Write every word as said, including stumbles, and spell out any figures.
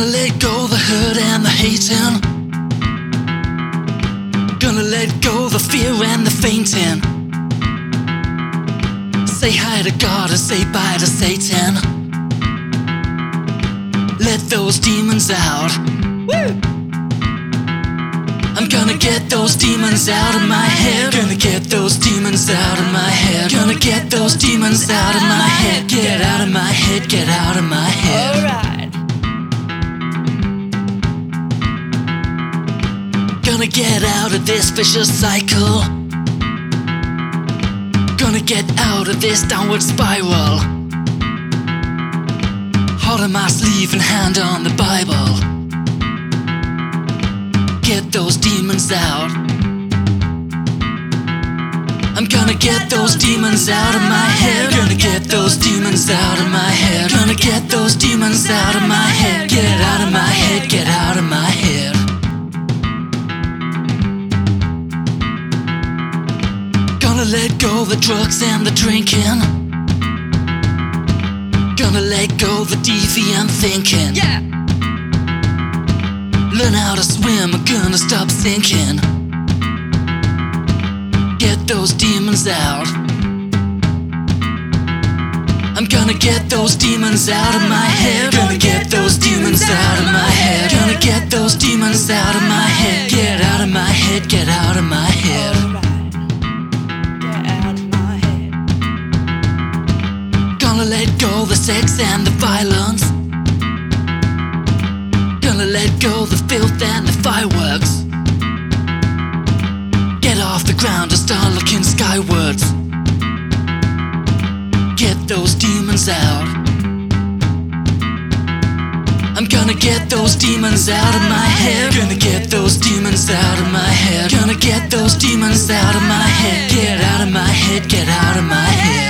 Gonna let go the hurt and the hating. Gonna let go the fear and the fainting. Say hi to God and say bye to Satan. Let those demons out. Woo! I'm gonna get those demons out of my head. Gonna get those demons out of my head. Gonna get those demons out of my head. Get out of my head, get out of my head. Alright. Gonna get out of this vicious cycle. Gonna get out of this downward spiral. Heart on my sleeve and hand on the Bible. Get those demons out. I'm gonna get those demons out of my head. Gonna get those demons out of my head. Gonna get those demons out of my head. Get out of my head, get out of my head. Gonna let go the drugs and the drinking. Gonna let go the deviant thinking. Yeah. Learn how to swim, I'm gonna stop sinking. Get those demons out. I'm gonna get those demons out of my head. Gonna get those demons out of my head. Gonna get those demons out of my head. Get out of my head, get out of my head. Get out of my head. Gonna let go the sex and the violence. Gonna let go the filth and the fireworks. Get off the ground and start looking skywards. Get those demons out. I'm gonna get those demons out of my head. Gonna get those demons out of my head. Gonna get those demons out of my head. Get out of my head, get out of my head.